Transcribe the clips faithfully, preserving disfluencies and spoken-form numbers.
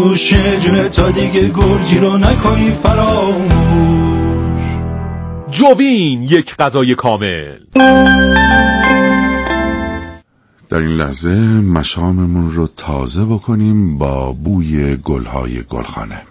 گوشه جونه تا دیگه گرجی رو نکنی فراموش. جوین، یک غذای کامل. در این لحظه مشاممون رو تازه بکنیم با بوی گلهای گلخانه.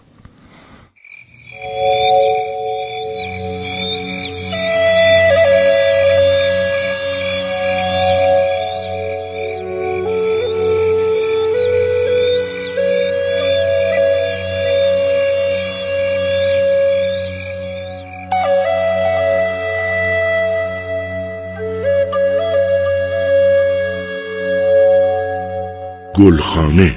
گلخانه.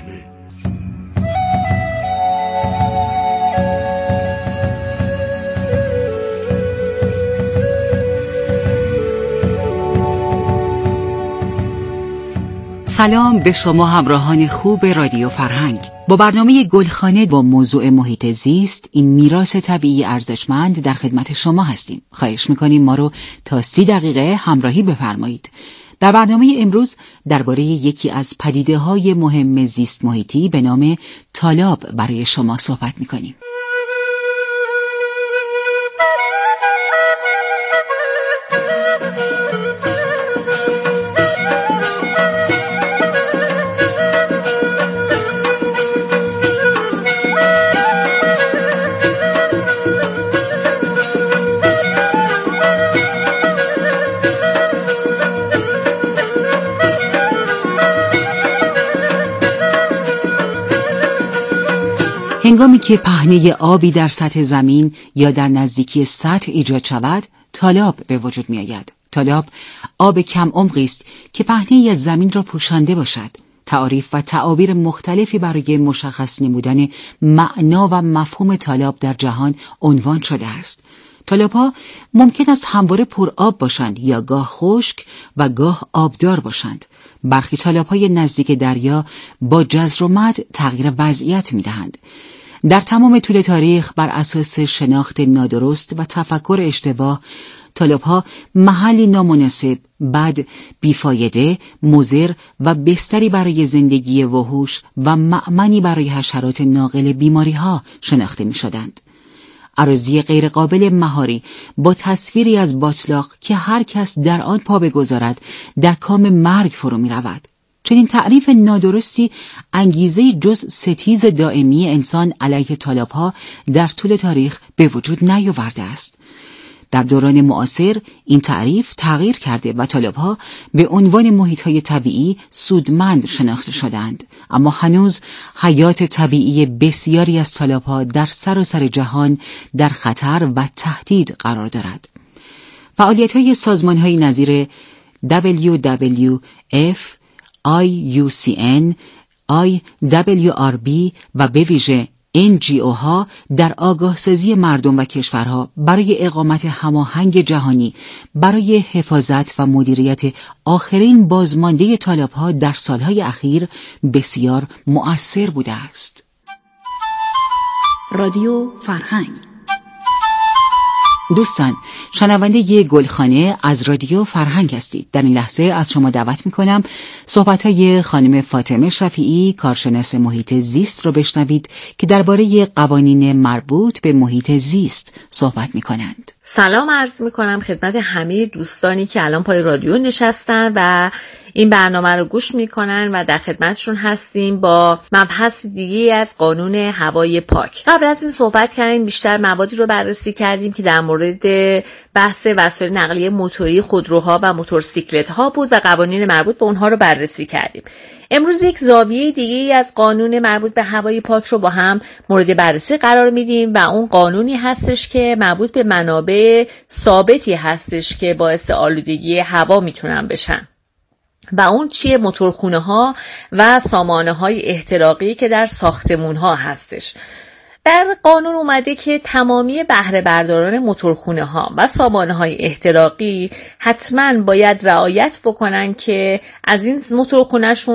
سلام به شما همراهان خوب رادیو فرهنگ. با برنامه گلخانه با موضوع محیط زیست، این میراث طبیعی ارزشمند، در خدمت شما هستیم. خواهش میکنیم ما رو تا سی دقیقه همراهی بفرمایید. در برنامه امروز درباره یکی از پدیده‌های مهم زیست محیطی به نام تالاب برای شما صحبت می‌کنیم. هنگامی که پهنه آبی در سطح زمین یا در نزدیکی سطح ایجاد شود، تالاب به وجود می آید. تالاب آب کم عمقی است که پهنه‌ای از زمین را پوشانده باشد. تعاریف و تعابیر مختلفی برای مشخص نمودن معنا و مفهوم تالاب در جهان عنوان شده است. تالاب‌ها ممکن است همواره پر آب باشند یا گاه خشک و گاه آبدار باشند. برخی تالاب‌های نزدیک دریا با جزر و مد تغییر وضعیت می‌دهند. در تمام طول تاریخ بر اساس شناخت نادرست و تفکر اشتباه، تالاب‌ها محلی نامناسب، بد، بیفایده، مضر و بستری برای زندگی وحوش و مأمنی برای حشرات ناقل بیماری‌ها شناخته می‌شدند. اراضی غیرقابل مهاری با تصویری از باتلاق که هر کس در آن پا بگذارد در کام مرگ فرو می رود. چنین تعریف نادرستی انگیزه جز ستیز دائمی انسان علیه تالاب‌ها در طول تاریخ به وجود نیاورده است. در دوران معاصر این تعریف تغییر کرده و تالاب‌ها به عنوان محیط‌های طبیعی سودمند شناخته شدند، اما هنوز حیات طبیعی بسیاری از تالاب‌ها در سراسر جهان در خطر و تهدید قرار دارد. فعالیت‌های سازمان‌های نظیر دبلیو دبلیو اف، آی یو سی ان، آی دبلیو آر بی و به ویژه ان جی او ها در آگاهسازی مردم و کشورها برای اقامت هماهنگ جهانی برای حفاظت و مدیریت آخرین بازمانده تالاب‌ها در سالهای اخیر بسیار مؤثر بوده است. رادیو فرهنگ. دوستان، شنونده ی گلخانه از رادیو فرهنگ هستید. در این لحظه از شما دعوت میکنم صحبت‌های خانم فاطمه شفیعی، کارشناس محیط زیست رو بشنوید که درباره قوانین مربوط به محیط زیست صحبت میکنند. سلام عرض میکنم خدمت همه دوستانی که الان پای رادیو نشستن و این برنامه رو گوش میکنن و در خدمتشون هستیم با مبحث دیگه از قانون هوای پاک. قبل از این صحبت کردیم، بیشتر موادی رو بررسی کردیم که در مورد بحث وسایل نقلیه موتوری، خودروها و موتورسیکلت ها بود و قوانین مربوط به اونها رو بررسی کردیم. امروز یک زاویه دیگه از قانون مربوط به هوای پاک رو با هم مورد بررسی قرار میدیم و اون قانونی هستش که مربوط به منابع ثابتی هستش که باعث آلودگی هوا میتونن بشن. و اون چیه؟ موتورخونه ها و سامانه های احتراقی که در ساختمون ها هستش. در قانون اومده که تمامی بهره برداران موتورخونه ها و سامانه های احتراقی حتما باید رعایت بکنن که از این موتورخونهشون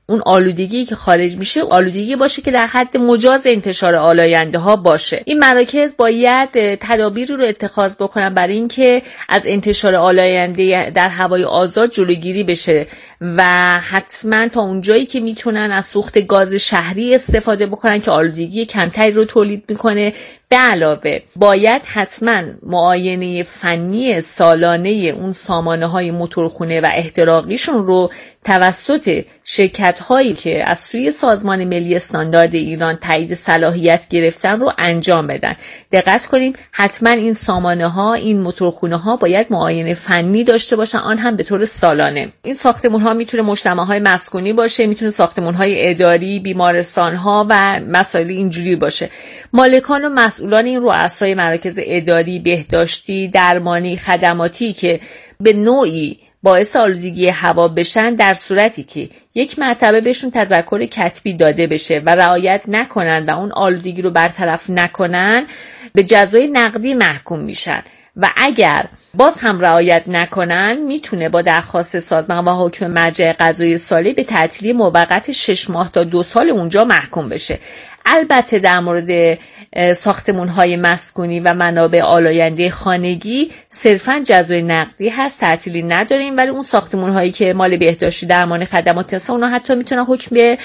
اون آلودگی که خارج میشه آلودگی باشه که در حد مجاز انتشار آلاینده ها باشه. این مراکز باید تدابیری رو اتخاذ بکنن برای اینکه از انتشار آلاینده در هوای آزاد جلوگیری بشه و حتما تا اونجایی که میتونن از سوخت گاز شهری استفاده بکنن که آلودگی کمتری رو تولید میکنه. به علاوه باید حتما معاینه فنی سالانه اون سامانه های موتورخونه و احتراقیشون رو توسط شرکت هایی که از سوی سازمان ملی استاندارد ایران تایید صلاحیت گرفتن رو انجام بدن. دقت کنیم حتما این سامانه ها، این موتورخونه ها باید معاینه فنی داشته باشن، آن هم به طور سالانه. این ساختمون ها میتونه مجتمع های مسکونی باشه، میتونه ساختمون های اداری، بیمارستان ها و مسائل اینجوری باشه. مالکان و مسئولان این رؤسای مراکز اداری، بهداشتی، درمانی، خدماتی که به نوعی باعث آلودگی هوا بشن، در صورتی که یک مرتبه بهشون تذکر کتبی داده بشه و رعایت نکنن و اون آلودگی رو برطرف نکنن، به جزای نقدی محکوم میشن و اگر باز هم رعایت نکنن میتونه با درخواست سازمان و حکم مرجع قضایی سالی به تعطیلی موقت شش ماه تا دو سال اونجا محکوم بشه. البته در مورد ساختمان‌های مسکونی و منابع آلاینده خانگی صرفاً جزای نقدی هست، تعطیلی نداریم، ولی اون ساختمان‌هایی که مال بهداشتی، درمان، خدمات هستن اونا حتی میتونن حکم به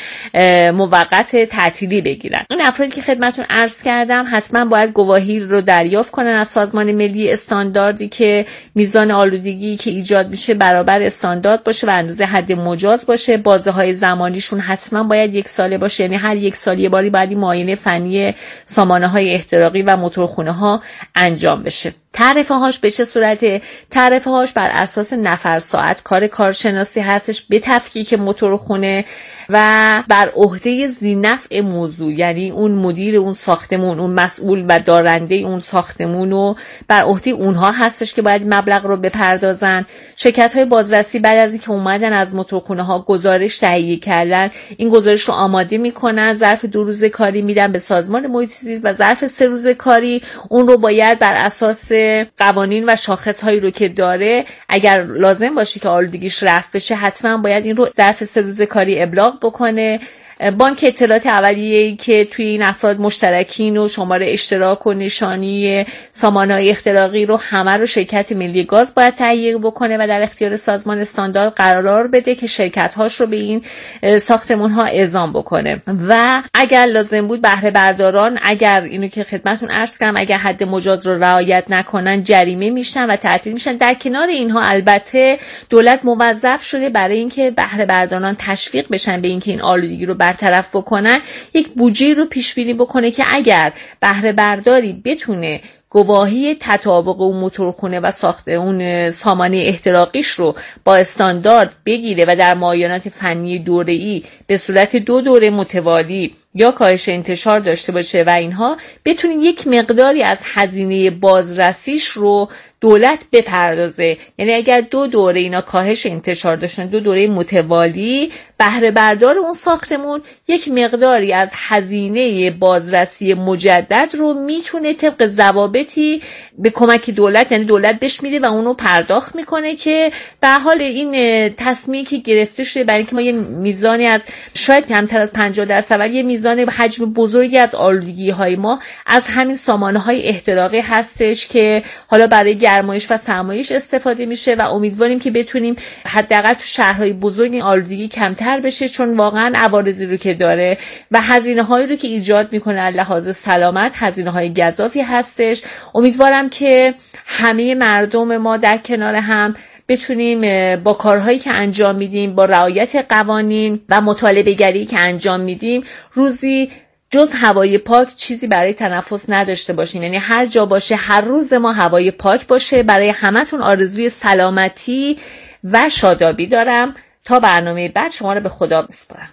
موقت تعطیلی بگیرن. این افرادی که خدمتتون عرض کردم حتما باید گواهی رو دریافت کنن از سازمان ملی استانداردی که میزان آلودگی که ایجاد میشه برابر استاندارد باشه و اندازه حد مجاز باشه. بازه‌های زمانیشون حتما باید یک ساله باشه، یعنی هر یک سال یه باری باید معاینه فنی سامانه های احتراقی و موتورخونه ها انجام بشه. تعرفه هاش به چه صورته؟ تعرفه هاش بر اساس نفر ساعت کار کارشناسی هستش به تفکیک موتورخونه و بر عهده ذی‌نفع موضوع، یعنی اون مدیر اون ساختمون، اون مسئول و دارنده اون ساختمون و بر عهده اونها هستش که باید مبلغ رو بپردازن. شرکت های بازرسی بعد از اینکه اومدن از موتورخونه ها گزارش تهیه کردن، این گزارش رو آماده میکنن، ظرف دو روز کاری میدن به سازمان محیط زیست و ظرف سه روز کاری اون رو باید بر اساس قوانین و شاخص‌هایی رو که داره، اگر لازم باشه که آلودگیش رفع بشه، حتما باید این رو ظرف سه روز کاری ابلاغ بکنه. بانک اطلاعات اولیه‌ای که توی این افراد مشترکین و شماره اشتراک و نشانی سامانه‌های احتراقی رو همه رو شرکت ملی گاز باید تهیه بکنه و در اختیار سازمان استاندارد قرار بده که شرکت‌هاش رو به این ساختمان‌ها اعزام بکنه. و اگر لازم بود بهره برداران، اگر اینو که خدمتتون عرض کردم، اگر حد مجاز رو رعایت نکنن جریمه میشن و تعطیل میشن. در کنار اینها البته دولت موظف شده برای اینکه بهره برداران تشویق بشن به اینکه این آلودگی رو برطرف بکنن، یک بودجه رو پیش بینی بکنه که اگر بهره برداری بتونه گواهی تطابق اون موتورخونه و ساخت اون سامانه احتراقیش رو با استاندارد بگیره و در معاینات فنی دوره‌ای به صورت دو دوره متوالی یا کاهش انتشار داشته باشه و اینها، بتونین یک مقداری از هزینه بازرسیش رو دولت بپردازه. یعنی اگر دو دوره اینا کاهش انتشار داشتن، دو دوره متوالی، بهره بردار اون ساختمون یک مقداری از هزینه بازرسی مجدد رو میتونه طبق ضوابطی به کمک دولت، یعنی دولت بهش میده و اونو پرداخت میکنه که به حال این تصمیمی که گرفته شده برای اینکه ما یه میزانی از شاید کمتر از پنجاه درصد ولی یه میزان حجم بزرگی از آلودگی های ما از همین سامانه های احتراقی هستش که حالا برای گرمایش و سرمایش استفاده میشه و امیدواریم که بتونیم حداقل تو شهرهای بزرگ این آلودگی کمتر بشه، چون واقعا عوارضی رو که داره و هزینه هایی رو که ایجاد میکنه از لحاظ سلامت هزینه های گزافی هستش. امیدوارم که همه مردم ما در کنار هم بتونیم با کارهایی که انجام میدیم، با رعایت قوانین و مطالبه گری که انجام میدیم، روزی جز هوای پاک چیزی برای تنفس نداشته باشیم. یعنی هر جا باشه هر روز ما هوای پاک باشه. برای همتون آرزوی سلامتی و شادابی دارم. تا برنامه بعد شما رو به خدا میسپارم.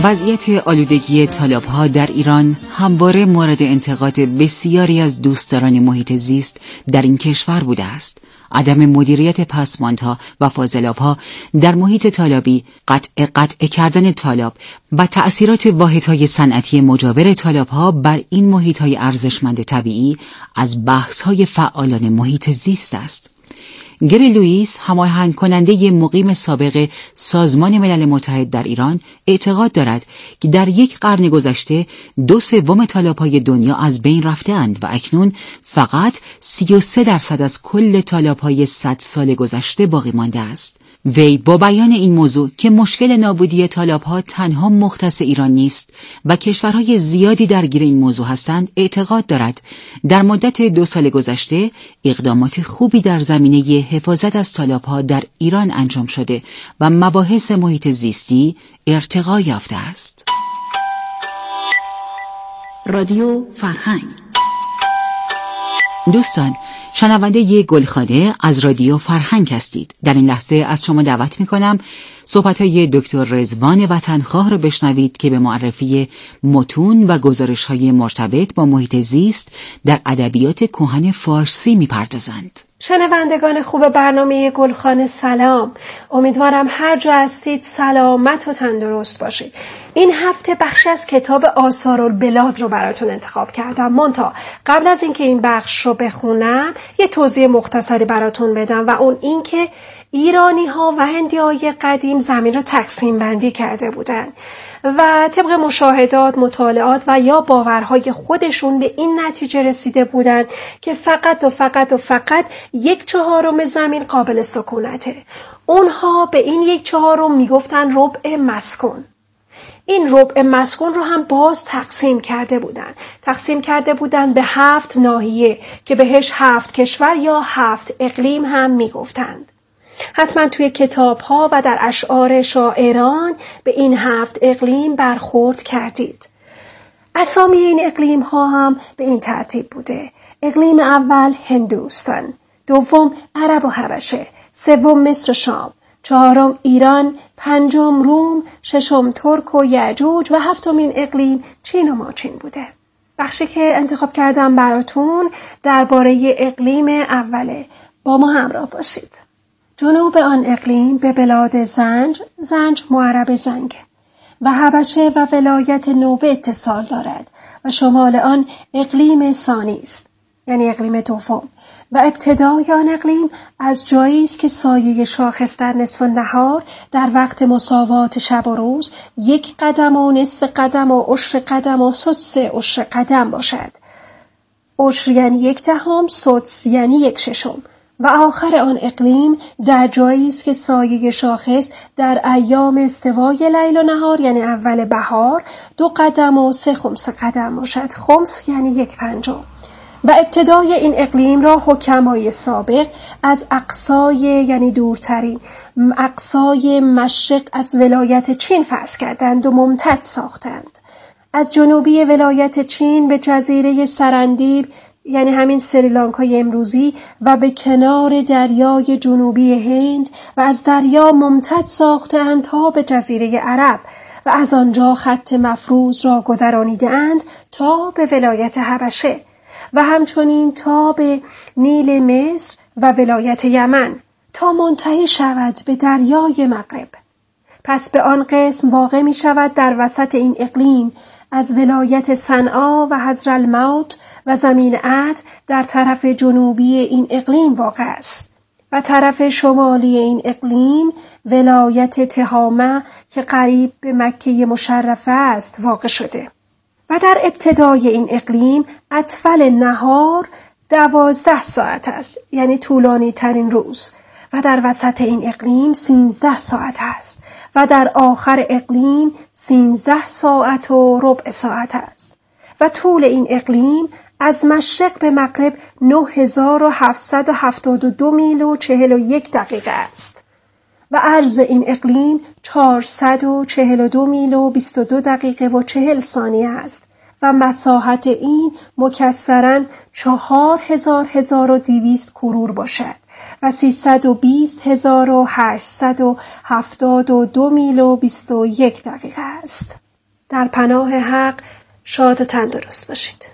وضعیت آلودگی تالاب‌ها در ایران همواره مورد انتقاد بسیاری از دوستداران محیط زیست در این کشور بوده است. عدم مدیریت پسماندها و فاضلاب‌ها در محیط تالابی، قطع قطع کردن تالاب و تأثیرات واحدهای صنعتی مجاور تالاب‌ها بر این محیط‌های ارزشمند طبیعی از بحث‌های فعالان محیط زیست است. گری لوئیس، هماهنگ کننده مقیم سابق سازمان ملل متحد در ایران، اعتقاد دارد که در یک قرن گذشته دو سوم تالاب‌های دنیا از بین رفته‌اند و اکنون فقط سی و سه درصد از کل تالاب‌های صد سال گذشته باقی مانده است. وی با بیان این موضوع که مشکل نابودی تالاب‌ها تنها مختص ایران نیست و کشورهای زیادی درگیر این موضوع هستند، اعتقاد دارد در مدت دو سال گذشته اقدامات خوبی در زمینه حفاظت از تالاب‌ها در ایران انجام شده و مباحث محیط زیستی ارتقا یافته است. رادیو فرهنگ. دوستان، شنونده ی گلخانه از رادیو فرهنگ هستید. در این لحظه از شما دعوت می‌کنم صحبت‌های دکتر رضوان وطنخواه را بشنوید که به معرفی متون و گزارش‌های مرتبط با محیط زیست در ادبیات کهن فارسی می‌پردازند. شنوندگان خوب برنامه گلخانه سلام، امیدوارم هر جا هستید سلامت و تندرست باشید. این هفته بخش از کتاب آثارالبلاد رو براتون انتخاب کردم. منتها قبل از اینکه این بخش رو بخونم یه توضیح مختصری براتون بدم و اون این که ایرانی ها و هندی های قدیم زمین رو تقسیم بندی کرده بودن و طبق مشاهدات، مطالعات و یا باورهای خودشون به این نتیجه رسیده بودن که فقط و فقط و فقط یک چهارم زمین قابل سکونته. اونها به این یک چهارم میگفتن ربع مسکون. این ربع مسکون رو هم باز تقسیم کرده بودن. تقسیم کرده بودن به هفت ناحیه که بهش هفت کشور یا هفت اقلیم هم میگفتند. حتما توی کتاب ها و در اشعار شاعران به این هفت اقلیم برخورد کردید. اسامی این اقلیم ها هم به این ترتیب بوده: اقلیم اول هندوستان، دوم عرب و حبشه، سوم مصر و شام، چهارم ایران، پنجم روم، ششم ترک و یعجوج و هفتمین اقلیم چین و ماچین بوده. بخشی که انتخاب کردم براتون درباره اقلیم اوله. با ما همراه باشید. جنوب آن اقلیم به بلاد زنج، زنج معرب زنگ و حبشه و ولایت نوبه اتصال دارد و شمال آن اقلیم ثانی است، یعنی اقلیم دوم، و ابتدای آن اقلیم از جایی است که سایه شاخص در نصف النهار در وقت مساوات شب و روز یک قدم و نصف قدم و عشر قدم و سدس عشر قدم باشد. عشر یعنی یک دهم، سدس یعنی یک ششم. و آخر آن اقلیم در جایی است که سایه شاخص در ایام استوای لیل و نهار یعنی اول بهار دو قدم و سه خمس قدم باشد. خمس یعنی یک پنجم. و ابتدای این اقلیم را حکمای سابق از اقصای یعنی دورترین اقصای مشرق از ولایت چین فرض کردند و ممتد ساختند. از جنوبی ولایت چین به جزیره سرندیب یعنی همین سریلانکای امروزی و به کنار دریای جنوبی هند و از دریا ممتد ساختند تا به جزیره عرب و از آنجا خط مفروض را گذرانیدند تا به ولایت حبشه و همچنین تا به نیل مصر و ولایت یمن تا منتهی شود به دریای مغرب. پس به آن قسم واقع می شود در وسط این اقلیم از ولایت صنعا و حضرالموت و زمین عد در طرف جنوبی این اقلیم واقع است و طرف شمالی این اقلیم ولایت تهامه که قریب به مکه مشرفه است واقع شده. و در ابتدای این اقلیم اطفال نهار دوازده ساعت است، یعنی طولانی ترین روز، و در وسط این اقلیم سینزده ساعت است و در آخر اقلیم سینزده ساعت و ربع ساعت است و طول این اقلیم از مشرق به مغرب نه هزار و هفتصد و هفتاد و دو میل و چهل و یک دقیقه است و عرض این اقلیم چهارصد و چهل و دو میل و بیست و دو دقیقه و چهل ثانیه است و مساحت این مکسراً چهار هزار هزار و دویست کرور باشد و سیصد و بیست هزار و هشتصد و هفتاد و دو میل و بیست و یک دقیقه است. در پناه حق شاد و تندرست باشید.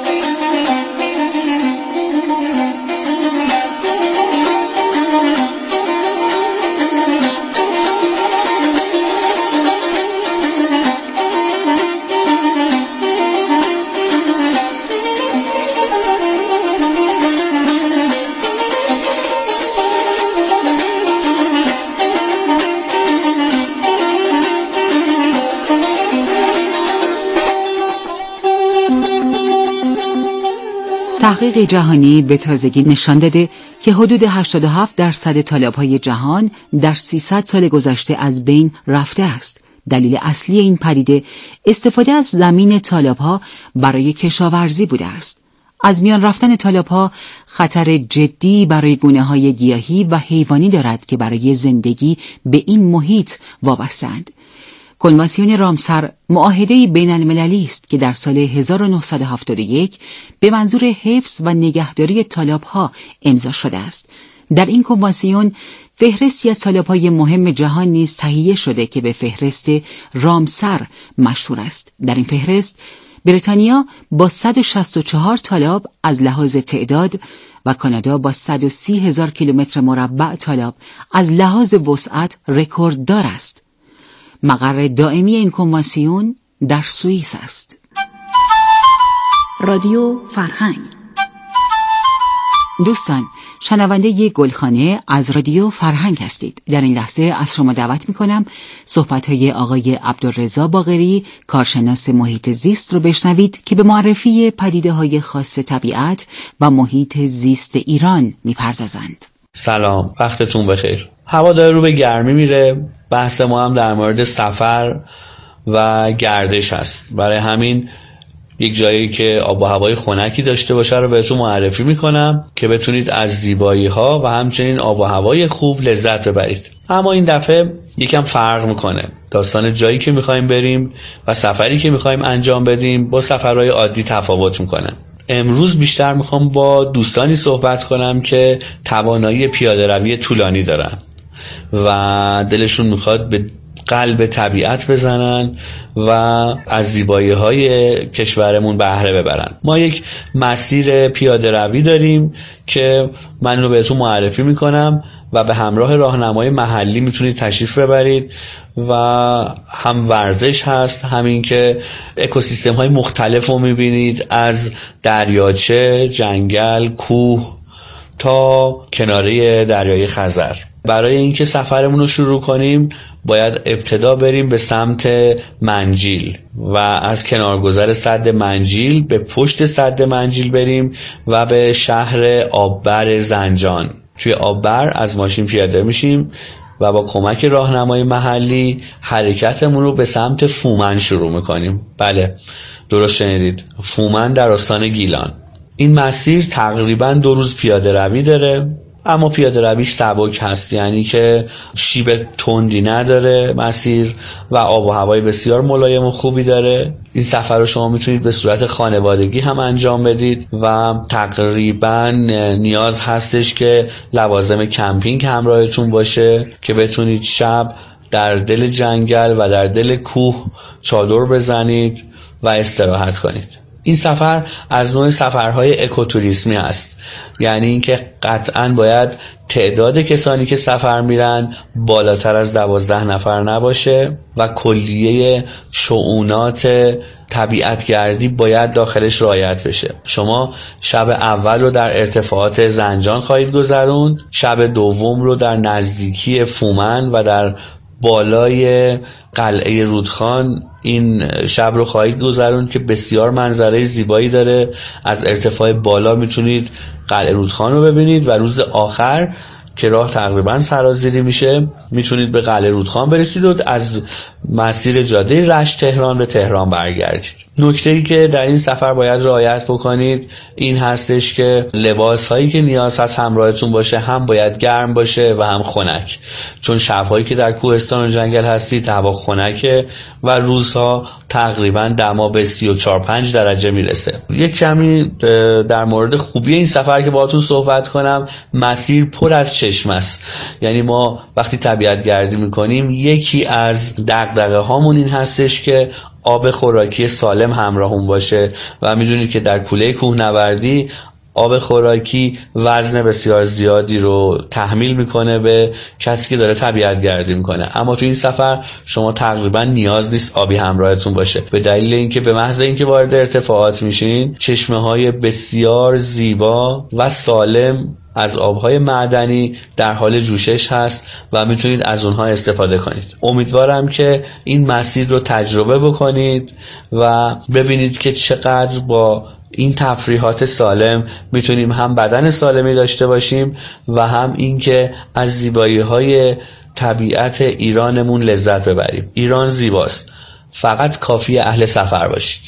تحقیق جهانی به تازگی نشان داده که حدود هشتاد و هفت درصد طالاب‌های جهان در سیصد سال گذشته از بین رفته است. دلیل اصلی این پدیده استفاده از زمین طالاب‌ها برای کشاورزی بوده است. از میان رفتن طالاب‌ها خطر جدی برای گونه‌های گیاهی و حیوانی دارد که برای زندگی به این محیط وابسته‌اند. کنوانسیون رامسر معاهده بین المللی است که در سال هزار و نهصد و هفتاد و یک به منظور حفظ و نگهداری طالاب‌ها امضا شده است. در این کنوانسیون فهرستی از طالاب‌های مهم جهان نیز تهیه شده که به فهرست رامسر مشهور است. در این فهرست بریتانیا با صد و شصت و چهار طالاب از لحاظ تعداد و کانادا با صد و سی هزار کیلومتر مربع طالاب از لحاظ وسعت رکورددار است. مقر دائمی این کنوانسیون در سوئیس است. رادیو فرهنگ. دوستان، شنونده گلخانه از رادیو فرهنگ هستید. در این لحظه از شما دعوت می‌کنم صحبت‌های آقای عبدالرضا باقری، کارشناس محیط زیست رو بشنوید که به معرفی پدیده‌های خاص طبیعت و محیط زیست ایران می‌پردازند. سلام، وقتتون بخیر. هوا داره رو به گرمی میره. بحث ما هم در مورد سفر و گردش هست. برای همین یک جایی که آب و هوای خنکی داشته باشه رو بهتون معرفی میکنم که بتونید از زیبایی ها و همچنین آب و هوای خوب لذت ببرید. اما این دفعه یکم فرق میکنه. داستان جایی که میخوایم بریم و سفری که میخوایم انجام بدیم با سفرهای عادی تفاوت میکنه. امروز بیشتر میخوام با دوستانی صحبت کنم که توانایی پیاده روی طولانی دارن و دلشون میخواد به قلب طبیعت بزنن و از زیبایی های کشورمون بهره ببرن. ما یک مسیر پیاده روی داریم که من رو بهتون معرفی میکنم و به همراه راهنمای محلی میتونید تشریف ببرید و هم ورزش هست، همین که اکوسیستم های مختلف رو میبینید، از دریاچه، جنگل، کوه تا کناره دریای خزر. برای اینکه سفرمون رو شروع کنیم باید ابتدا بریم به سمت منجیل و از کنارگذر سد منجیل به پشت سد منجیل بریم و به شهر آببر زنجان. توی آببر از ماشین پیاده میشیم و با کمک راهنمای محلی حرکتمون رو به سمت فومن شروع میکنیم. بله، درست شنیدید، فومن در استان گیلان. این مسیر تقریبا دو روز پیاده روی داره، اما پیاده رویش سبک هست، یعنی که شیب تندی نداره مسیر و آب و هوای بسیار ملایم و خوبی داره. این سفر رو شما میتونید به صورت خانوادگی هم انجام بدید و تقریبا نیاز هستش که لوازم کمپینگ همراهتون باشه که بتونید شب در دل جنگل و در دل کوه چادر بزنید و استراحت کنید. این سفر از نوع سفرهای اکوتوریسمی است، یعنی اینکه قطعاً باید تعداد کسانی که سفر میرن بالاتر از دوازده نفر نباشه و کلیه شؤونات طبیعتگردی باید داخلش رعایت بشه. شما شب اول رو در ارتفاعات زنجان خواهید گذروند، شب دوم رو در نزدیکی فومن و در بالای قلعه رودخان این شب رو خواهید گذروند که بسیار منظره زیبایی داره. از ارتفاع بالا میتونید قلعه رودخان رو ببینید و روز آخر که راه تقریبا سرازیری میشه میتونید به قلعه رودخان برسید و از مسیر جاده رشت تهران به تهران برگردید. نکته‌ای که در این سفر باید رعایت بکنید این هستش که لباس هایی که نیاز هست همراهتون باشه هم باید گرم باشه و هم خنک، چون شب‌هایی که در کوهستان و جنگل هستید هوا خنکه و روزها تقریبا دما به سی و چهار پنج درجه میرسه. یک کمی در مورد خوبی این سفر که باهاتون صحبت کنم، مسیر پر از چشمه است. یعنی ما وقتی طبیعت گردی میکنیم یکی از دغدغه هامون این هستش که آب خوراکی سالم همراهمون باشه و میدونید که در کوله کوهنوردی آب خوراکی وزن بسیار زیادی رو تحمیل میکنه به کسی که داره طبیعت گردی میکنه، اما تو این سفر شما تقریبا نیاز نیست آبی همراهتون باشه، به دلیل اینکه به محض اینکه وارد ارتفاعات میشین چشمه های بسیار زیبا و سالم از آبهای معدنی در حال جوشش هست و میتونید از اونها استفاده کنید. امیدوارم که این مسیر رو تجربه بکنید و ببینید که چقدر با این تفریحات سالم میتونیم هم بدن سالمی داشته باشیم و هم اینکه از زیبایی‌های طبیعت ایرانمون لذت ببریم. ایران زیباست، فقط کافیه اهل سفر باشید.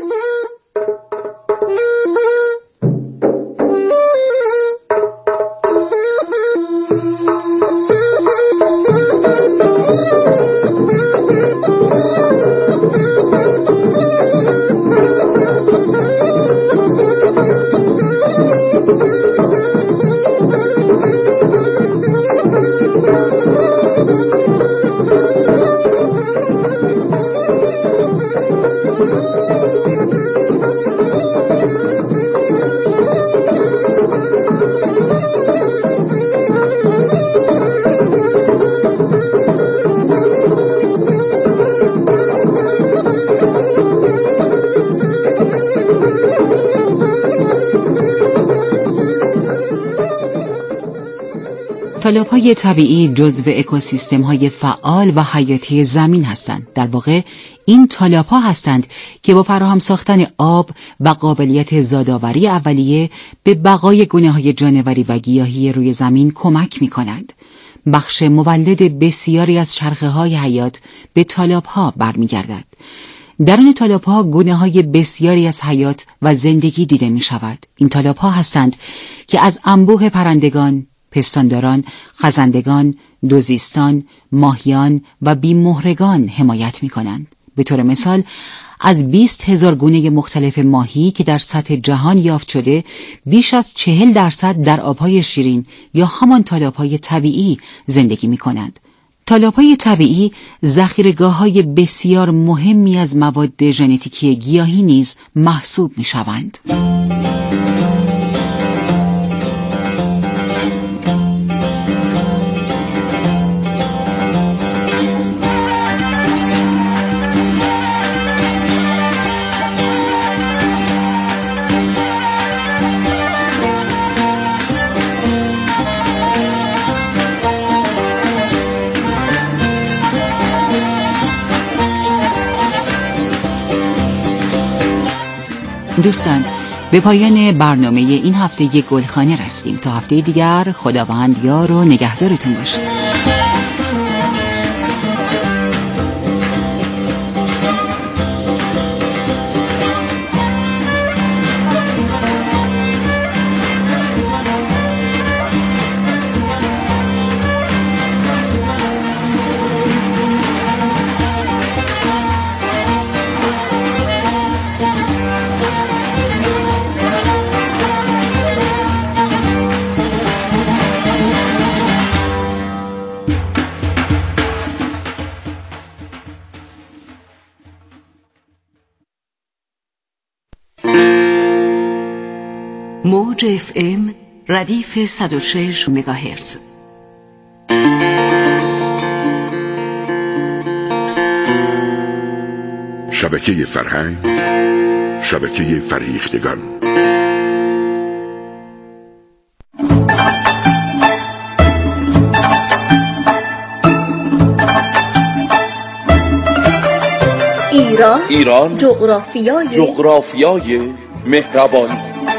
تالاب‌های طبیعی جزو اکوسیستم‌های فعال و حیاتی زمین هستند. در واقع این تالاب‌ها هستند که با فراهم ساختن آب و قابلیت زادآوری اولیه به بقای گونه‌های جانوری و گیاهی روی زمین کمک می‌کنند. بخش مولد بسیاری از چرخه‌های حیات به تالاب‌ها برمیگردد. درون تالاب‌ها گونه‌های بسیاری از حیات و زندگی دیده می‌شود. این تالاب‌ها هستند که از انبوه پرندگان، پستانداران، خزندگان، دوزیستان، ماهیان و بیمهرگان حمایت می کنند. به طور مثال از بیست هزار گونه مختلف ماهی که در سطح جهان یافت شده، بیش از چهل درصد در آبهای شیرین یا همان تالاب‌های طبیعی زندگی می کنند. تالاب‌های طبیعی ذخیره‌گاه‌های بسیار مهمی از مواد ژنتیکی گیاهی نیز محسوب می شوند. دوستان، به پایان برنامه این هفته گلخانه رسیدیم. تا هفته دیگر خداوند یار و نگهدارتون باشه. موج اف ام ردیف صد و شش مگاهرتز. شبکه فرهنگ، شبکه فریختگان. ایران ایران جغرافیای جغرافیای مهربانی.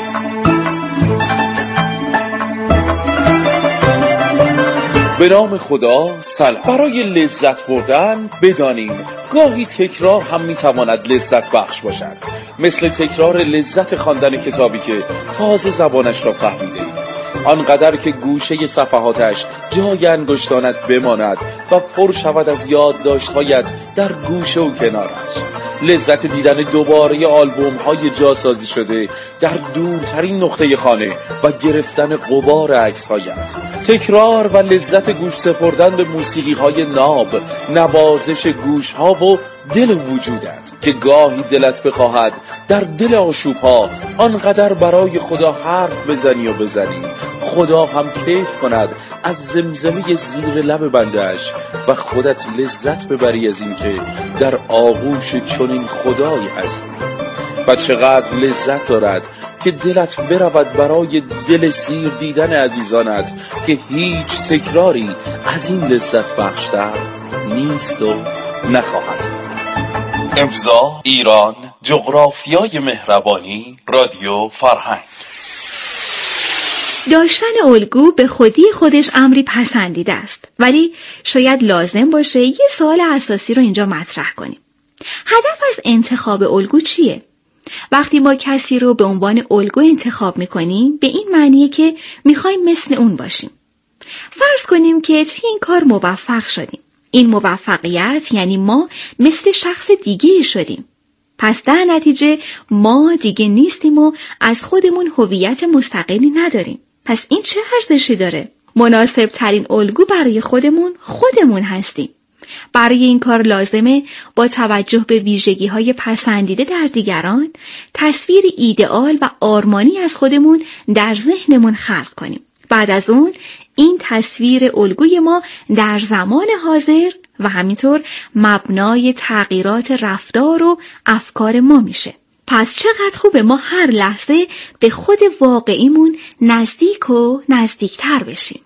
به نام خدا سلام. برای لذت بردن بدانیم گاهی تکرار هم میتواند لذت بخش باشد، مثل تکرار لذت خواندن کتابی که تازه زبانش را فهمیده ایم. آنقدر که گوشه صفحاتش جای انگشتانت بماند و پر شود از یادداشت‌هایت در گوشه و کنارش. لذت دیدن دوباره آلبوم های جاسازی شده در دورترین نقطه خانه و گرفتن غبار عکس هایت. تکرار و لذت گوش سپردن به موسیقی های ناب، نوازش گوش ها و دل وجودت که گاهی دلت بخواهد در دل آشوب ها آنقدر برای خدا حرف بزنی و بزنی خدا هم کیف کند از زمزمه زیر لب بندش و خودت لذت ببری از این که در آغوش چنین خدایی هستی. و چقدر لذت دارد که دلت برود برای دل سیر دیدن عزیزانت که هیچ تکراری از این لذت بخشتر نیست و نخواهد. امضا ایران، جغرافیای مهربانی، رادیو فرهنگ. داشتن الگو به خودی خودش امری پسندیده است، ولی شاید لازم باشه یه سوال اساسی رو اینجا مطرح کنیم. هدف از انتخاب الگو چیه؟ وقتی ما کسی رو به عنوان الگو انتخاب میکنیم به این معنیه که میخوایم مثل اون باشیم. فرض کنیم که توی این کار موفق شدیم. این موفقیت یعنی ما مثل شخص دیگه شدیم. پس در نتیجه ما دیگه نیستیم و از خودمون هویت مستقلی نداریم. پس این چه ارزشی داره؟ مناسب ترین الگو برای خودمون خودمون هستیم. برای این کار لازمه با توجه به ویژگی‌های پسندیده در دیگران تصویر ایدئال و آرمانی از خودمون در ذهنمون خلق کنیم. بعد از اون این تصویر الگوی ما در زمان حاضر و همینطور مبنای تغییرات رفتار و افکار ما میشه. پس چقدر خوبه ما هر لحظه به خود واقعیمون نزدیک و نزدیکتر بشیم.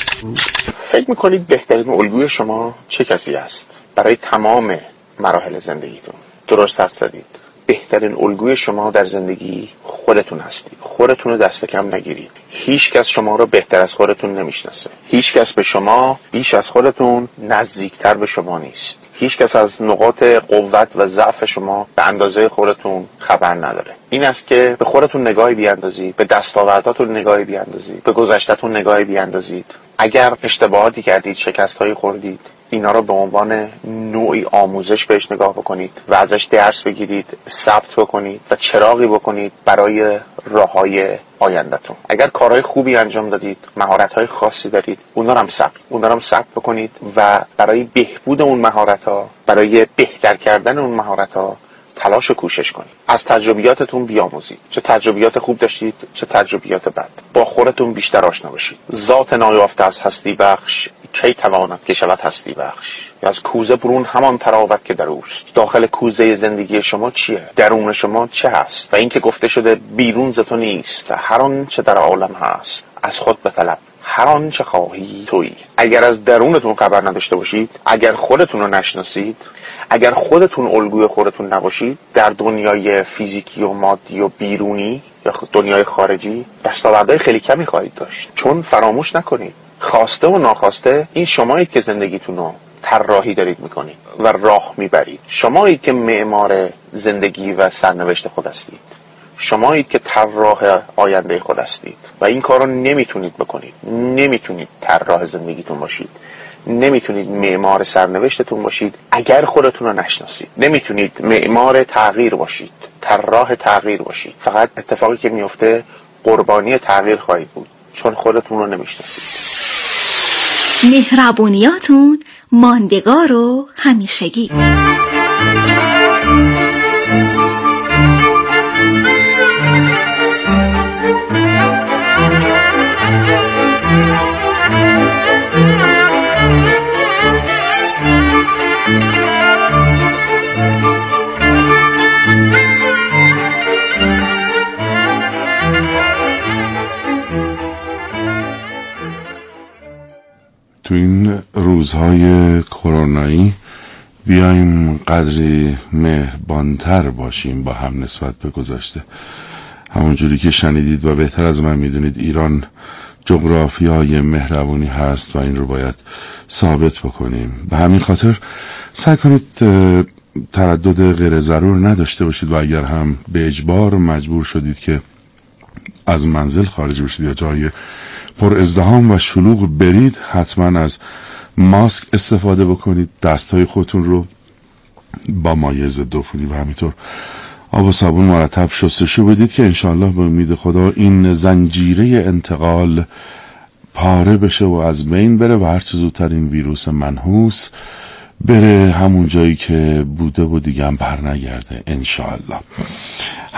فکر میکنید بهترین الگوی شما چه کسی است؟ برای تمام مراحل زندگیتون درست هستید. بهترین الگوی شما در زندگی خودتون هستید. خودتون رو دست کم نگیرید. هیچ کس شما رو بهتر از خودتون نمیشناسه. هیچ کس به شما بیش از خودتون نزدیکتر به شما نیست. هیچ کس از نقاط قوت و ضعف شما به اندازه خودتون خبر نداره. این است که به خودتون نگاهی بیاندازید، به دستاورداتون نگاهی بیاندازید، به گذشته‌تون نگاهی بیاندازید. اگر اشتباهاتی کردید، شکست‌هایی خوردید، اینا رو به عنوان نوعی آموزش بهش نگاه بکنید و ازش درس بگیرید، ثبت بکنید و چراغی بکنید برای راه‌های آینده‌تون. اگر کارهای خوبی انجام دادید، مهارت‌های خاصی دارید، اونا رو هم ثبت، اونا رو هم ثبت بکنید و برای بهبود اون مهارت‌ها، برای بهتر کردن اون مهارت‌ها تلاش و کوشش کنید. از تجربیاتتون بیاموزید. چه تجربیات خوب داشتید، چه تجربیات بد. با خودتون بیشتر آشنا بشید. ذات نایافته از هستی بخش کی تواند که شود هستی بخش. یا از کوزه برون همان تراوت که در اوست. داخل کوزه زندگی شما چیه؟ درون شما چه هست؟ و این که گفته شده بیرون ز تو نیست، هر آن چه در عالم هست از خود بطلب، هر آن چه خواهی تویی. اگر از درونتون خبر نداشته باشید، اگر خودتون رو نشناسید، اگر خودتون الگوی خودتون نباشید، در دنیای فیزیکی و مادی و بیرونی یا دنیای خارجی دستاوردهای خیلی کمی خواهید داشت. چون فراموش نکنید خواسته و ناخواسته این شمایید که زندگیتون رو طراحی دارید میکنید و راه میبرید. شمایید که معمار زندگی و سرنوشت خود هستید. شمایید که طراح آینده خود هستید و این کار رو نمیتونید بکنید. نمیتونید طراح زندگیتون باشید. نمیتونید معمار سرنوشتتون باشید اگر خودتون رو نشناسید. نمیتونید معمار تغییر باشید، طراح تغییر باشید. فقط اتفاقی که میفته قربانی تغییر خواهید بود چون خودتون رو نمیشناسید. مهربونیاتون ماندگار و همیشگی. تو این روزهای کرونایی بیایم قدری مهربانتر باشیم با هم نسبت به گذشته. همونجوری که شنیدید و بهتر از من میدونید ایران جغرافیای مهربونی هست و این رو باید ثابت بکنیم. به همین خاطر سعی کنید تردد غیر ضرور نداشته باشید و اگر هم به اجبار مجبور شدید که از منزل خارج بشید یا جای پر ازدحام و شلوغ برید حتما از ماسک استفاده بکنید، دستهای خودتون رو با مایع ضد عفونی و همینطور آب و صابون مرتب شستشو بدید که انشاءالله به امید خدا این زنجیره انتقال پاره بشه و از بین بره و هرچه زودتر این ویروس منحوس بره همون جایی که بوده و دیگه هم بر نگرده انشاءالله.